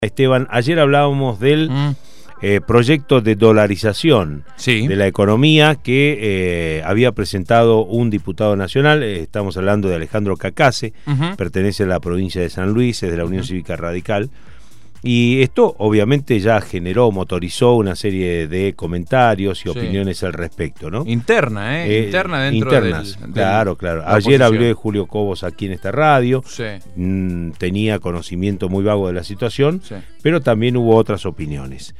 Esteban, ayer hablábamos del proyecto de dolarización de la economía que había presentado un diputado nacional. Estamos hablando de Alejandro Cacase, pertenece a la provincia de San Luis, es de la Unión Cívica Radical. Y esto obviamente ya motorizó una serie de comentarios y opiniones al respecto, ¿no? Interna dentro internas, claro. Ayer hablé de Julio Cobos aquí en esta radio, tenía conocimiento muy vago de la situación, pero también hubo otras opiniones.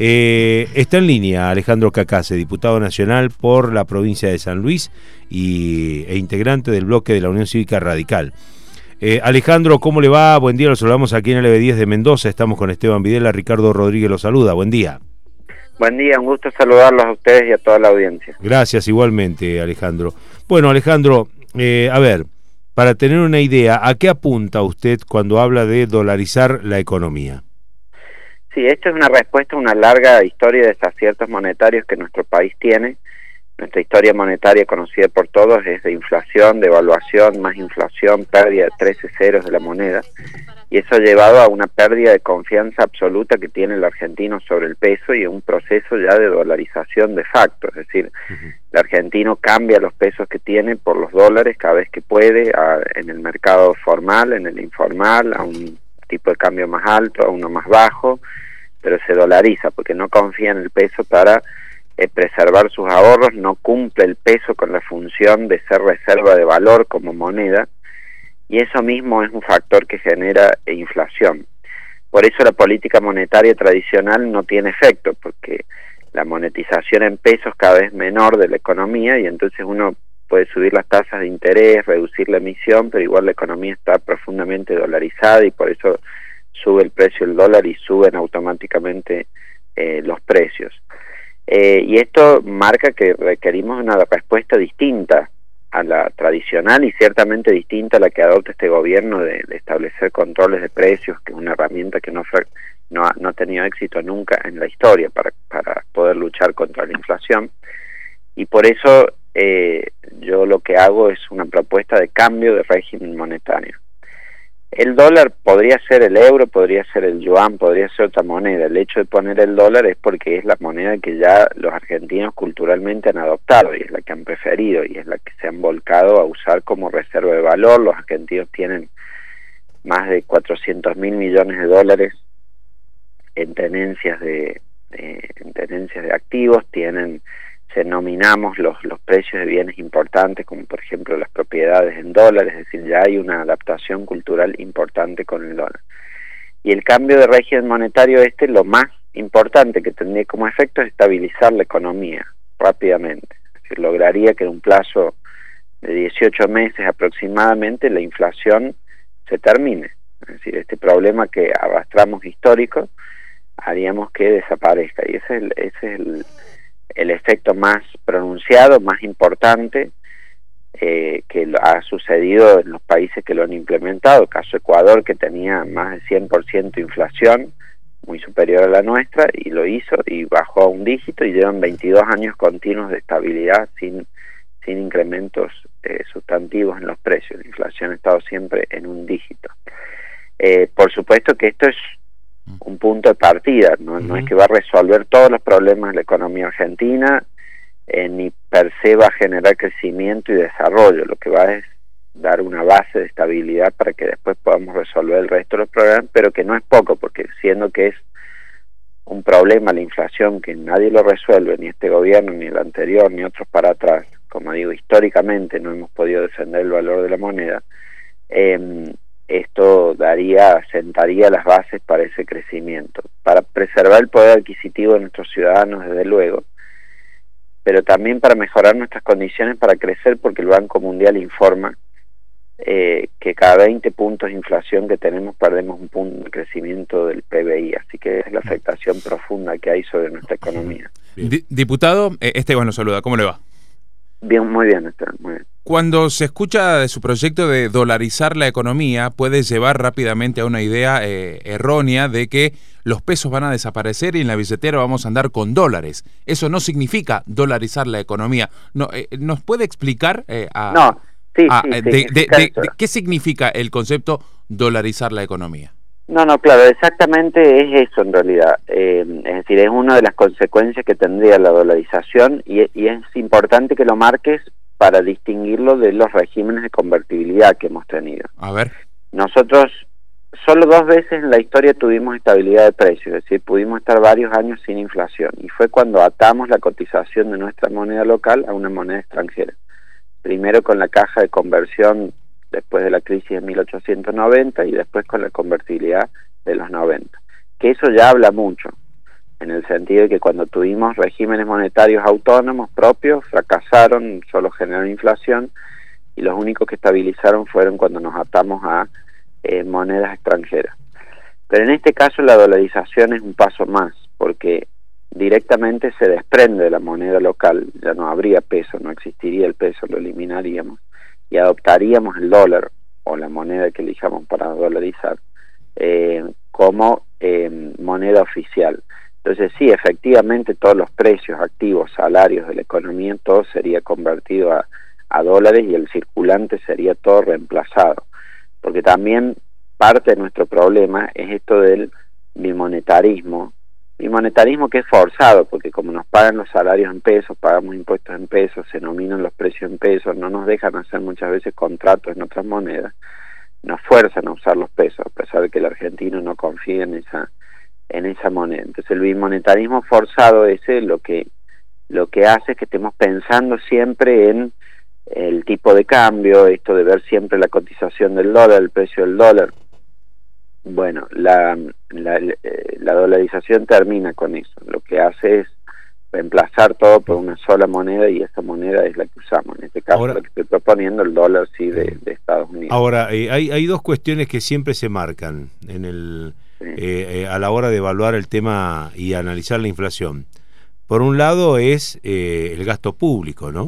Está en línea Alejandro Cacase, diputado nacional por la provincia de San Luis e integrante del bloque de la Unión Cívica Radical. Alejandro, ¿cómo le va? Buen día, los saludamos aquí en LB10 de Mendoza, estamos con Esteban Videla, Ricardo Rodríguez los saluda, buen día. Buen día, un gusto saludarlos a ustedes y a toda la audiencia. Gracias, igualmente, Alejandro. Bueno, Alejandro, a ver, para tener una idea, ¿a qué apunta usted cuando habla de dolarizar la economía? Sí, esta es una respuesta a una larga historia de desaciertos monetarios que nuestro país tiene. Nuestra historia monetaria, conocida por todos, es de inflación, devaluación, más inflación, pérdida de 13 ceros de la moneda, y eso ha llevado a una pérdida de confianza absoluta que tiene el argentino sobre el peso y a un proceso ya de dolarización de facto, es decir, el argentino cambia los pesos que tiene por los dólares cada vez que puede, en el mercado formal, en el informal, a un tipo de cambio más alto, a uno más bajo, pero se dolariza porque no confía en el peso para preservar sus ahorros, no cumple el peso con la función de ser reserva de valor como moneda, y eso mismo es un factor que genera inflación. Por eso la política monetaria tradicional no tiene efecto, porque la monetización en pesos cada vez menor de la economía, y entonces uno puede subir las tasas de interés, reducir la emisión, pero igual la economía está profundamente dolarizada y por eso sube el precio del dólar y suben automáticamente los precios. Y esto marca que requerimos una respuesta distinta a la tradicional y ciertamente distinta a la que adopta este gobierno de establecer controles de precios, que es una herramienta que no ha tenido éxito nunca en la historia para poder luchar contra la inflación. Y por eso yo lo que hago es una propuesta de cambio de régimen monetario. El dólar podría ser el euro, podría ser el yuan, podría ser otra moneda. El hecho de poner el dólar es porque es la moneda que ya los argentinos culturalmente han adoptado y es la que han preferido y es la que se han volcado a usar como reserva de valor. Los argentinos tienen más de 400.000 millones de dólares en tenencias de activos, nominamos los precios de bienes importantes, como por ejemplo las propiedades en dólares, es decir, ya hay una adaptación cultural importante con el dólar. Y el cambio de régimen monetario lo más importante que tendría como efecto es estabilizar la economía rápidamente. Es decir, lograría que en un plazo de 18 meses aproximadamente la inflación se termine. Es decir, este problema que arrastramos histórico haríamos que desaparezca, y ese es el efecto más pronunciado, más importante que ha sucedido en los países que lo han implementado. Caso Ecuador, que tenía más de 100% inflación, muy superior a la nuestra, y lo hizo y bajó a un dígito, y llevan 22 años continuos de estabilidad sin incrementos sustantivos en los precios. La inflación ha estado siempre en un dígito. Por supuesto que esto es un punto de partida, no es que va a resolver todos los problemas de la economía argentina, ni per se va a generar crecimiento y desarrollo. Lo que va es dar una base de estabilidad para que después podamos resolver el resto de los problemas, pero que no es poco, porque siendo que es un problema la inflación que nadie lo resuelve, ni este gobierno, ni el anterior, ni otros para atrás, como digo, históricamente no hemos podido defender el valor de la moneda, esto sentaría las bases para ese crecimiento, para preservar el poder adquisitivo de nuestros ciudadanos, desde luego, pero también para mejorar nuestras condiciones para crecer, porque el Banco Mundial informa que cada 20 puntos de inflación que tenemos perdemos un punto de crecimiento del PBI, así que es la afectación profunda que hay sobre nuestra economía. Diputado, Esteban lo saluda, ¿cómo le va? Bien, muy bien, Esteban, muy bien. Cuando se escucha de su proyecto de dolarizar la economía, puede llevar rápidamente a una idea errónea de que los pesos van a desaparecer y en la billetera vamos a andar con dólares. Eso no significa dolarizar la economía. No, ¿nos puede explicar qué significa el concepto dolarizar la economía? No, claro, exactamente es eso en realidad. Es decir, es una de las consecuencias que tendría la dolarización y es importante que lo marques para distinguirlo de los regímenes de convertibilidad que hemos tenido. A ver. Nosotros solo 2 veces en la historia tuvimos estabilidad de precios, es decir, pudimos estar varios años sin inflación, y fue cuando atamos la cotización de nuestra moneda local a una moneda extranjera. Primero con la caja de conversión después de la crisis de 1890 y después con la convertibilidad de los 90. Que eso ya habla mucho, en el sentido de que cuando tuvimos regímenes monetarios autónomos propios, fracasaron, solo generaron inflación, y los únicos que estabilizaron fueron cuando nos atamos a monedas extranjeras. Pero en este caso la dolarización es un paso más, porque directamente se desprende de la moneda local, ya no habría peso, no existiría el peso, lo eliminaríamos, y adoptaríamos el dólar, o la moneda que elijamos para dolarizar, como moneda oficial. Entonces sí, efectivamente todos los precios, activos, salarios de la economía, todo sería convertido a dólares, y el circulante sería todo reemplazado. Porque también parte de nuestro problema es esto del bimonetarismo que es forzado, porque como nos pagan los salarios en pesos, pagamos impuestos en pesos, se nominan los precios en pesos, no nos dejan hacer muchas veces contratos en otras monedas, nos fuerzan a usar los pesos, a pesar de que el argentino no confía en esa moneda. Entonces el bimonetarismo forzado ese lo que hace es que estemos pensando siempre en el tipo de cambio, esto de ver siempre la cotización del dólar, el precio del dólar. Bueno, la dolarización termina con eso. Lo que hace es reemplazar todo por una sola moneda, y esa moneda es la que usamos. En este caso, ahora, la que estoy proponiendo, el dólar sí de Estados Unidos. Ahora, hay 2 cuestiones que siempre se marcan en a la hora de evaluar el tema y analizar la inflación. Por un lado es el gasto público, ¿no?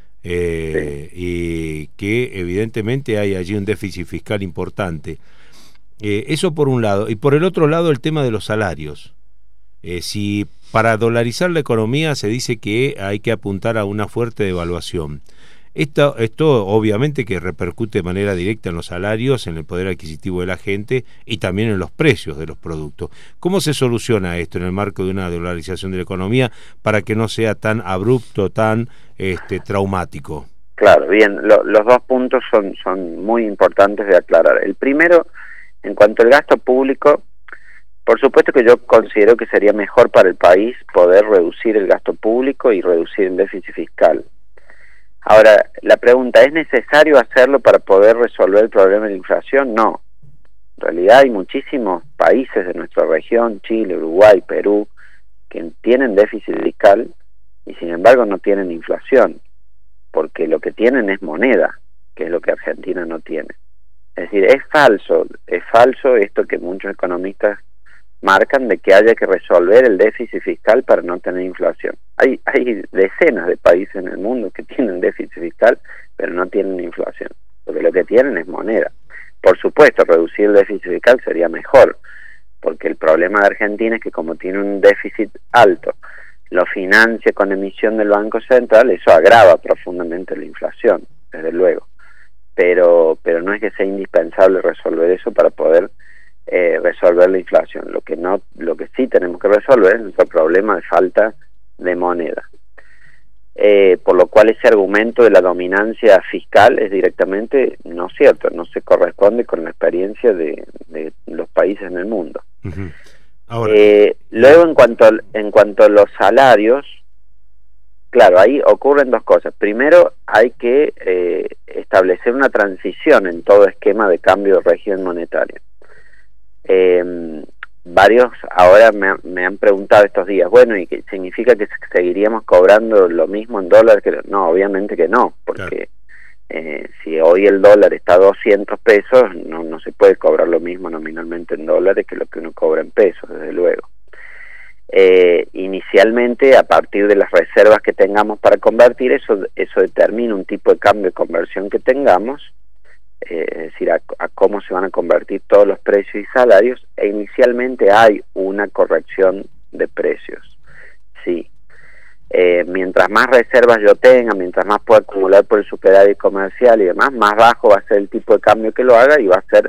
Y que evidentemente hay allí un déficit fiscal importante. Eso por un lado, y por el otro lado el tema de los salarios. Si para dolarizar la economía se dice que hay que apuntar a una fuerte devaluación, esto obviamente que repercute de manera directa en los salarios, en el poder adquisitivo de la gente y también en los precios de los productos. ¿Cómo se soluciona esto en el marco de una dolarización de la economía para que no sea tan abrupto, tan traumático? Claro, bien, los 2 puntos son muy importantes de aclarar. El primero, en cuanto al gasto público, por supuesto que yo considero que sería mejor para el país poder reducir el gasto público y reducir el déficit fiscal. Ahora, la pregunta, ¿es necesario hacerlo para poder resolver el problema de la inflación? No. En realidad hay muchísimos países de nuestra región, Chile, Uruguay, Perú, que tienen déficit fiscal y sin embargo no tienen inflación, porque lo que tienen es moneda, que es lo que Argentina no tiene. Es decir, es falso esto que muchos economistas marcan de que haya que resolver el déficit fiscal para no tener inflación. Hay decenas de países en el mundo que tienen déficit fiscal, pero no tienen inflación, porque lo que tienen es moneda. Por supuesto, reducir el déficit fiscal sería mejor, porque el problema de Argentina es que como tiene un déficit alto, lo financia con emisión del Banco Central, eso agrava profundamente la inflación, desde luego. Pero no es que sea indispensable resolver eso para poder resolver la inflación. Lo que sí tenemos que resolver es nuestro problema de falta de moneda. Por lo cual ese argumento de la dominancia fiscal es directamente no cierto, no se corresponde con la experiencia de los países en el mundo. Uh-huh. Ahora, luego en cuanto a los salarios, claro, ahí ocurren 2 cosas. Primero, hay que establecer una transición en todo esquema de cambio de régimen monetario. Varios ahora me han preguntado estos días, bueno, ¿y qué significa que seguiríamos cobrando lo mismo en dólares? No, obviamente que no, porque si hoy el dólar está a 200 pesos, no se puede cobrar lo mismo nominalmente en dólares que lo que uno cobra en pesos, desde luego. Inicialmente, a partir de las reservas que tengamos para convertir, eso determina un tipo de cambio de conversión que tengamos, es decir, a cómo se van a convertir todos los precios y salarios, e inicialmente hay una corrección de precios, sí. Mientras más reservas yo tenga, mientras más pueda acumular por el superávit comercial y demás, más bajo va a ser el tipo de cambio que lo haga y va a ser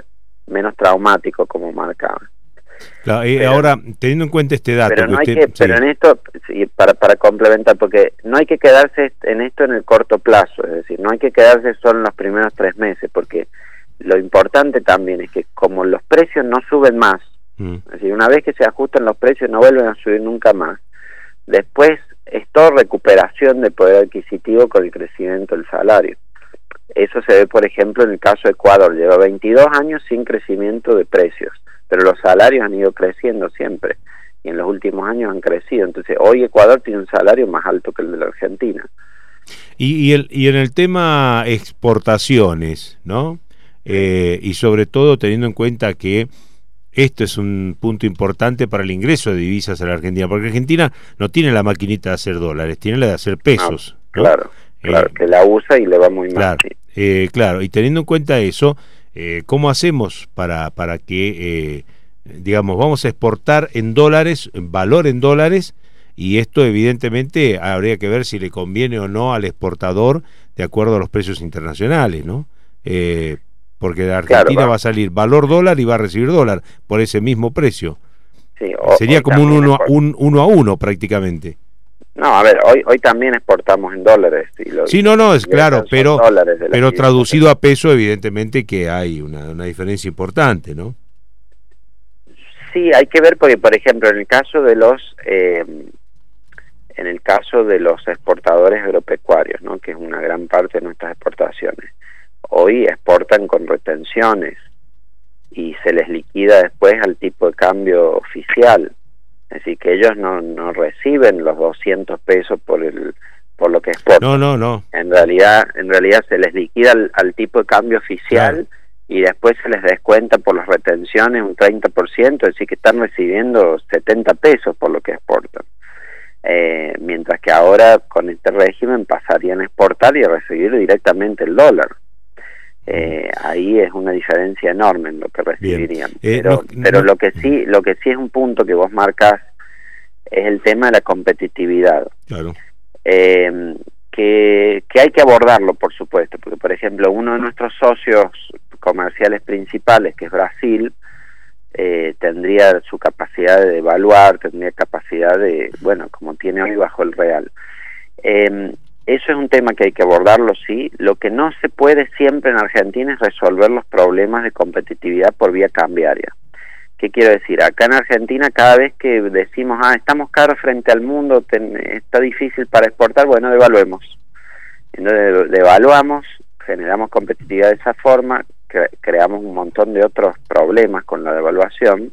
menos traumático, como marcaba. Claro, ahora, teniendo en cuenta este dato... Pero, no hay que, pero en esto, sí, para complementar, porque no hay que quedarse en esto en el corto plazo, es decir, no hay que quedarse solo en los primeros 3 meses, porque lo importante también es que como los precios no suben más, es decir, una vez que se ajustan los precios no vuelven a subir nunca más, después es todo recuperación de poder adquisitivo con el crecimiento del salario. Eso se ve, por ejemplo, en el caso de Ecuador, lleva 22 años sin crecimiento de precios, pero los salarios han ido creciendo siempre, y en los últimos años han crecido. Entonces, hoy Ecuador tiene un salario más alto que el de la Argentina. Y en el tema exportaciones, ¿no? Y sobre todo teniendo en cuenta que esto es un punto importante para el ingreso de divisas a la Argentina, porque Argentina no tiene la maquinita de hacer dólares, tiene la de hacer pesos. ¿no? Claro, que la usa y le va muy mal. Claro, sí. Claro, y teniendo en cuenta eso, ¿cómo hacemos para que, digamos, vamos a exportar en dólares, valor en dólares, y esto evidentemente habría que ver si le conviene o no al exportador de acuerdo a los precios internacionales, ¿no? Porque la Argentina va a salir valor dólar y va a recibir dólar por ese mismo precio. Sí, sería como un 1 a 1 prácticamente. No, a ver, hoy también exportamos en dólares. Sí, no, es claro, pero traducido a peso evidentemente que hay una diferencia importante, ¿no? Sí, hay que ver porque, por ejemplo, en el caso de los exportadores agropecuarios, ¿no? Que es una gran parte de nuestras exportaciones, hoy exportan con retenciones y se les liquida después al tipo de cambio oficial, es decir, que ellos no reciben los 200 pesos por lo que exportan. No. En realidad se les liquida al tipo de cambio oficial. Claro. Y después se les descuenta por las retenciones un 30%, es decir, que están recibiendo 70 pesos por lo que exportan. Mientras que ahora con este régimen pasarían a exportar y a recibir directamente el dólar. Ahí es una diferencia enorme en lo que recibirían. Pero lo que sí es un punto que vos marcas es el tema de la competitividad. Claro. Que hay que abordarlo, por supuesto, porque por ejemplo uno de nuestros socios comerciales principales, que es Brasil, tendría su capacidad de devaluar, tendría capacidad de, bueno, como tiene hoy bajo el real. Eso es un tema que hay que abordarlo, sí. Lo que no se puede siempre en Argentina es resolver los problemas de competitividad por vía cambiaria. ¿Qué quiero decir? Acá en Argentina, cada vez que decimos, estamos caros frente al mundo, está difícil para exportar, bueno, devaluemos. Entonces, devaluamos, generamos competitividad de esa forma, creamos un montón de otros problemas con la devaluación,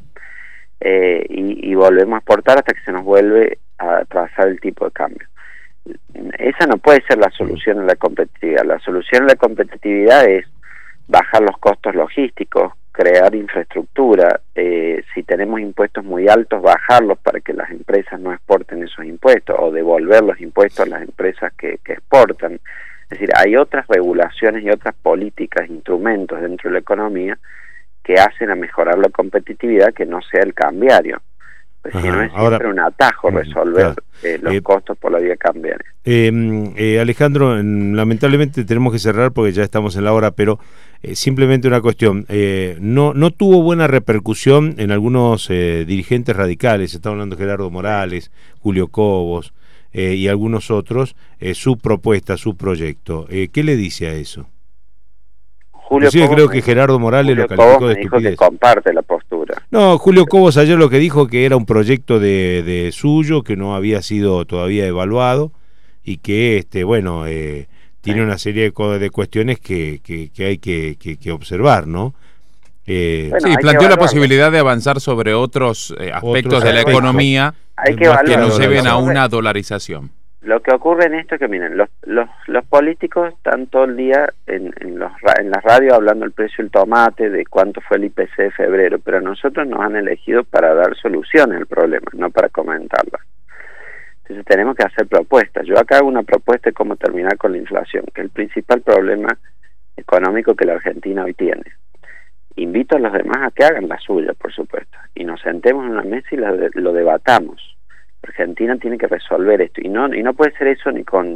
y volvemos a exportar hasta que se nos vuelve a trazar el tipo de cambio. Esa no puede ser la solución a la competitividad. La solución a la competitividad es bajar los costos logísticos, crear infraestructura, si tenemos impuestos muy altos, bajarlos para que las empresas no exporten esos impuestos, o devolver los impuestos a las empresas que exportan. Es decir, hay otras regulaciones y otras políticas, instrumentos dentro de la economía que hacen a mejorar la competitividad, que no sea el cambiario. Pues si no es siempre un atajo resolver los costos por la vía cambiaria. Alejandro, lamentablemente tenemos que cerrar porque ya estamos en la hora, pero simplemente una cuestión. No tuvo buena repercusión en algunos dirigentes radicales, está hablando Gerardo Morales, Julio Cobos y algunos otros, su propuesta, su proyecto. ¿Qué le dice a eso? Inclusive creo que Gerardo Morales lo calificó de estupidez. Dijo que comparte la postura. No, Julio Cobos ayer lo que dijo que era un proyecto de suyo, que no había sido todavía evaluado y que tiene una serie de cuestiones que hay que observar, ¿no? Sí, planteó la posibilidad de avanzar sobre otros aspectos de la economía que nos lleven a una dolarización. Lo que ocurre en esto es que, miren, los políticos están todo el día en la radio hablando del precio del tomate, de cuánto fue el IPC de febrero, pero a nosotros nos han elegido para dar soluciones al problema, no para comentarlas. Entonces tenemos que hacer propuestas. Yo acá hago una propuesta de cómo terminar con la inflación, que es el principal problema económico que la Argentina hoy tiene. Invito a los demás a que hagan la suya, por supuesto, y nos sentemos en una mesa y lo debatamos. Argentina tiene que resolver esto, y no puede ser eso ni con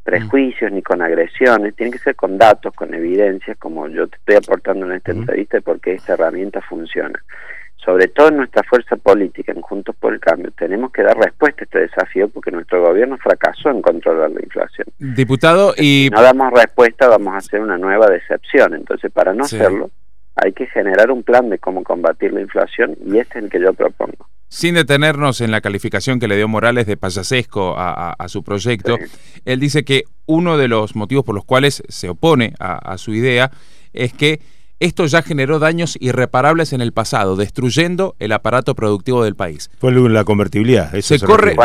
prejuicios ni con agresiones, tiene que ser con datos, con evidencias, como yo te estoy aportando en esta entrevista, porque esta herramienta funciona. Sobre todo en nuestra fuerza política, en Juntos por el Cambio, tenemos que dar respuesta a este desafío porque nuestro gobierno fracasó en controlar la inflación. Diputado, y... Si no damos respuesta, vamos a hacer una nueva decepción. Entonces, para no hacerlo, hay que generar un plan de cómo combatir la inflación, y este es el que yo propongo. Sin detenernos en la calificación que le dio Morales de payasesco a su proyecto, él dice que uno de los motivos por los cuales se opone a su idea es que esto ya generó daños irreparables en el pasado, destruyendo el aparato productivo del país. Fue la convertibilidad. Se corre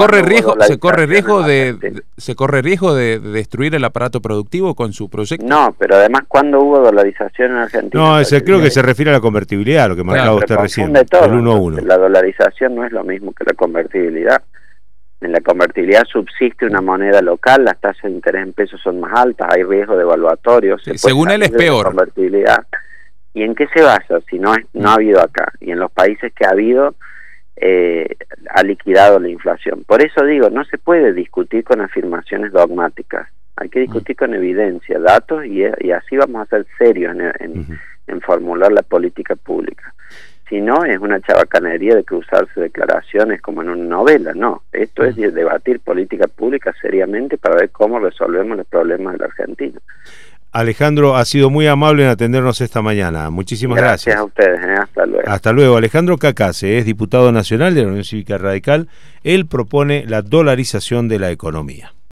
riesgo de destruir el aparato productivo con su proyecto. No, pero además, ¿cuándo hubo dolarización en Argentina? No, creo que se refiere a la convertibilidad, lo que marcaba usted recién, el 1-1. La dolarización no es lo mismo que la convertibilidad. En la convertibilidad subsiste una moneda local, las tasas de interés en pesos son más altas, hay riesgo devaluatorio. Según él es peor. Convertibilidad. ¿Y en qué se basa? Si no ha habido acá. Y en los países que ha habido, ha liquidado la inflación. Por eso digo, no se puede discutir con afirmaciones dogmáticas. Hay que discutir con evidencia, datos, y así vamos a ser serios en formular la política pública. Si no, es una chabacanería de cruzarse declaraciones como en una novela. No, esto es debatir política pública seriamente para ver cómo resolvemos los problemas de la Argentina. Alejandro, ha sido muy amable en atendernos esta mañana. Muchísimas gracias. Gracias a ustedes, hasta luego. Hasta luego. Alejandro Cacase es diputado nacional de la Unión Cívica Radical. Él propone la dolarización de la economía.